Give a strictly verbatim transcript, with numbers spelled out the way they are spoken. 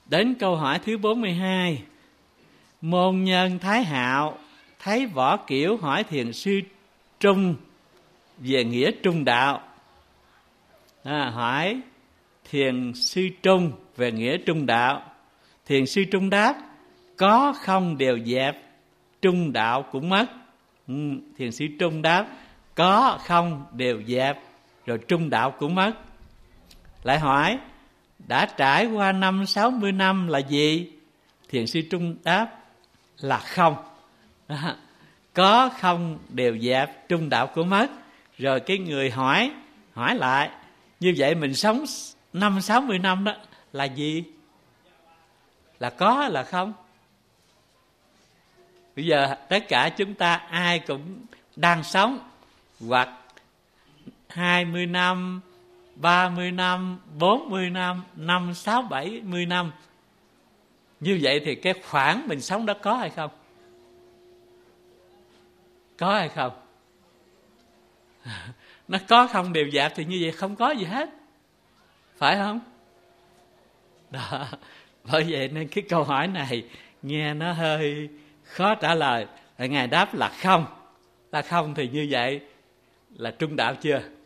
Đến câu hỏi thứ bốn mươi hai. Môn nhân Thái Hạo thấy Võ Kiểu hỏi Thiền sư Trung về nghĩa trung đạo. À, hỏi Thiền sư Trung về nghĩa trung đạo. Thiền sư Trung đáp: có không đều dẹp, trung đạo cũng mất. ừ, Thiền sư Trung đáp: có không đều dẹp, rồi trung đạo cũng mất. Lại hỏi: đã trải qua năm sáu mươi năm là gì? Thiền sư Trung đáp là không. Đó. Có không đều dẹp, trung đạo cũng mất. Rồi cái người hỏi hỏi lại: như vậy mình sống năm sáu mươi năm đó là gì? Là có hay là không? Bây giờ tất cả chúng ta ai cũng đang sống, hoặc hai mươi năm, ba mươi năm, bốn mươi năm, năm, sáu, bảy mươi năm. Như vậy thì cái khoảng mình sống đó có hay không? Có hay không? Nó có không đều dẹp thì như vậy không có gì hết, phải không? Đó. Bởi vậy nên cái câu hỏi này nghe nó hơi khó trả lời. Ngài đáp là không. Là không thì như vậy là trung đạo chưa?